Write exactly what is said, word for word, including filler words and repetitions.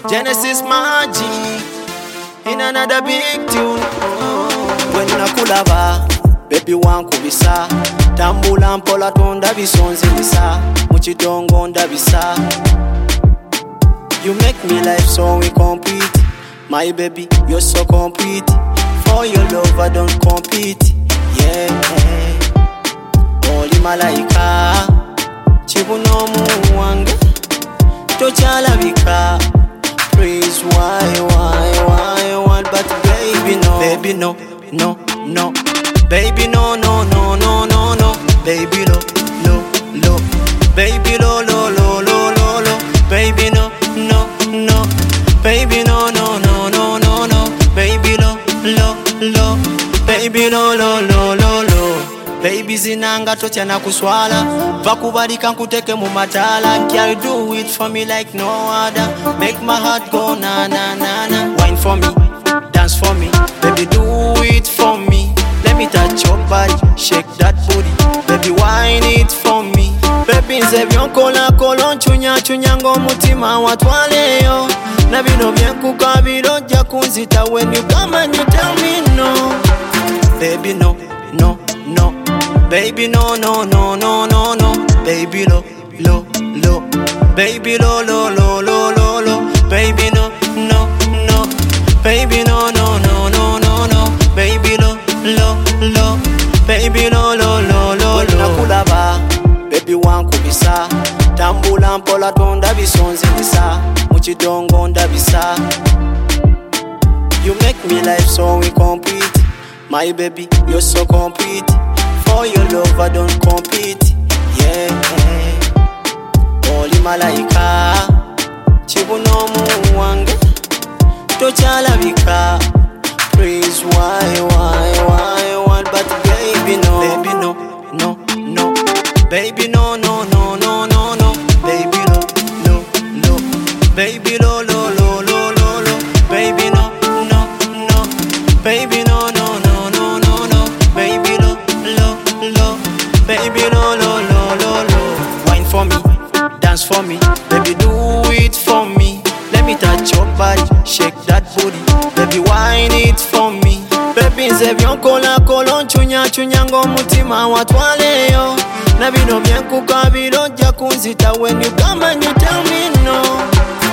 Genesis Magic in another big tune. When nakulaba, baby wankubisa, tambula mpola tonda bisonzi bisa, muchidongo ndabisa. You make me life so incomplete, my baby, you're so complete. For your love I don't compete, yeah. Oli malaika, chibuno muwanga, tochalabika. Praise why, why, why, why, but baby no, baby no, no, no, baby no, no, no, no, no, no, baby no, no, no, baby no, no, no, no, no, no, baby no, no, no, baby no, no, no, no, no, no, baby no, no, no, baby no, no, no, no, no. Baby zinanga tocha na kuswala, vakubalika nkuteke mu matala. Girl do it for me like no other, make my heart go na na na na. Wine for me, dance for me, baby do it for me. Let me touch your body, shake that booty, baby wine it for me. Baby nze byonkola kolo nchunya chunya ngo mutima watwaleyo, na bino byenkuka birojja kunzita when you come and you tell me no. Baby no, no, no, baby no, no, no, no, no, no, baby lo, lo, lo, baby lo, lo, lo, lo, lo, lo, baby no, no, no, baby no, no, no, no, no, no, baby lo, lo, lo, baby lo, lo, lo, lo, lo. Nakulaba, baby wankubisa, tambula mpola tonda bisonzi bisa, muchidongo ndabisa. You make me life so incomplete, my baby, you're so complete. For your love I don't compete, yeah. Oli malaika, chibuno muwanga, tochalabika. Praise why, why, why, why, but baby no, baby no, no, no, baby no, no, no, no, no, no, baby no, no, no, baby no, no, no, no, no, no, baby no, no, no, baby no, no, no, no, no, no, baby no, no, no, baby no, no, no, no, no. Wine for me, dance for me, baby do it for me. Let me touch your body, shake that booty, baby wine it for me. Baby nze byonkola kolo nchunya chunya ngo mutima watwaleyo, na bino byenkuka birojja kunzita when you come and you tell me no.